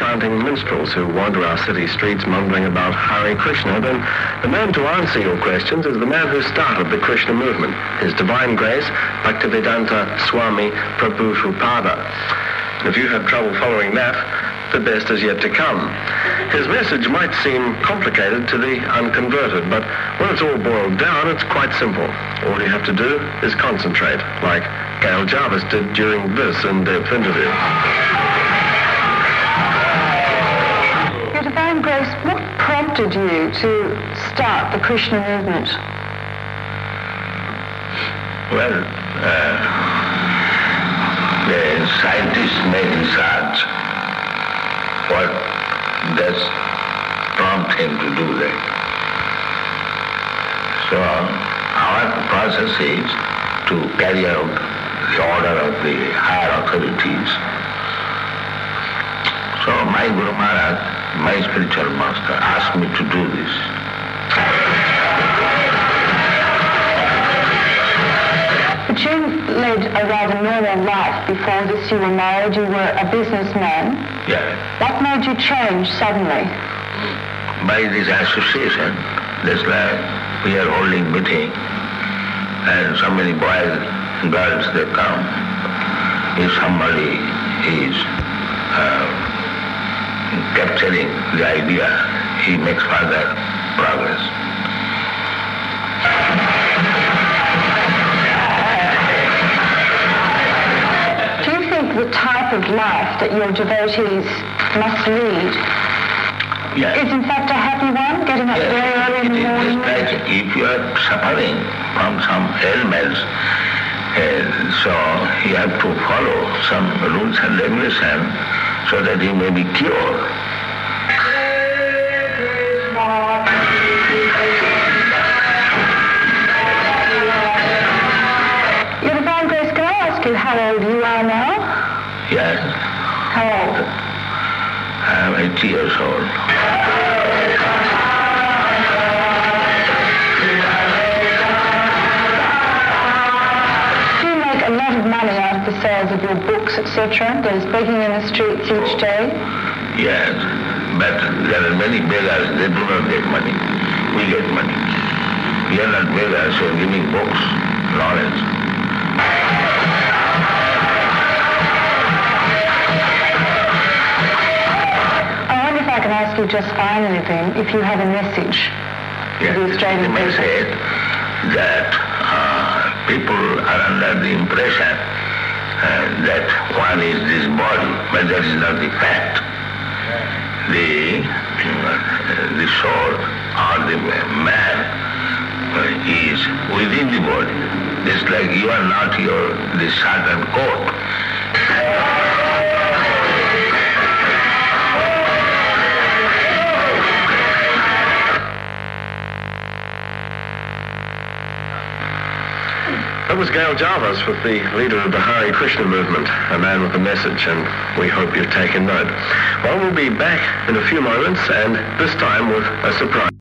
chanting minstrels who wander our city streets mumbling about Hare Krishna, then the man to answer your questions is the man who started the Krishna movement, His Divine Grace, Bhaktivedanta Swami Prabhupada. If you have trouble following that, the best is yet to come. His message might seem complicated to the unconverted, but when it's all boiled down, it's quite simple. All you have to do is concentrate, like Gail Jarvis did during this in-depth interview. Your Divine Grace, what prompted you to start the Krishna movement? Well, the scientists may research what does prompt him to do that. So our process is to carry out the order of the higher authorities. So my Guru Maharaj, my spiritual master, asked me to do this. But you led a rather normal life before this. You were married, you were a businessman. Yeah. What made you change suddenly? By this association, just like we are holding meeting, and so many boys and girls, they come. If somebody is capturing the idea, he makes further progress. The type of life that your devotees must lead is in fact a happy one, getting up very early in the morning? Like if you are suffering from some ailments, so you have to follow some rules and regulations so that you may be cured. Your Divine Grace, can I ask you how old you are now? Yes. How old? I'm 80 years old. Do you make a lot of money out of the sales of your books, etc.? There's begging in the streets each day? Yes, but there are many beggars, they do not get money. We get money. We are not beggars, we are giving books, knowledge. I can ask you just finally then, if you have a message to the Australian people. Said that people are under the impression that one is this body, but that is not the fact. The soul or the man is within the body. Just like you are not the shirt and coat. That was Gail Jarvis with the leader of the Hare Krishna movement, a man with a message, and we hope you've taken note. Well, we'll be back in a few moments, and this time with a surprise.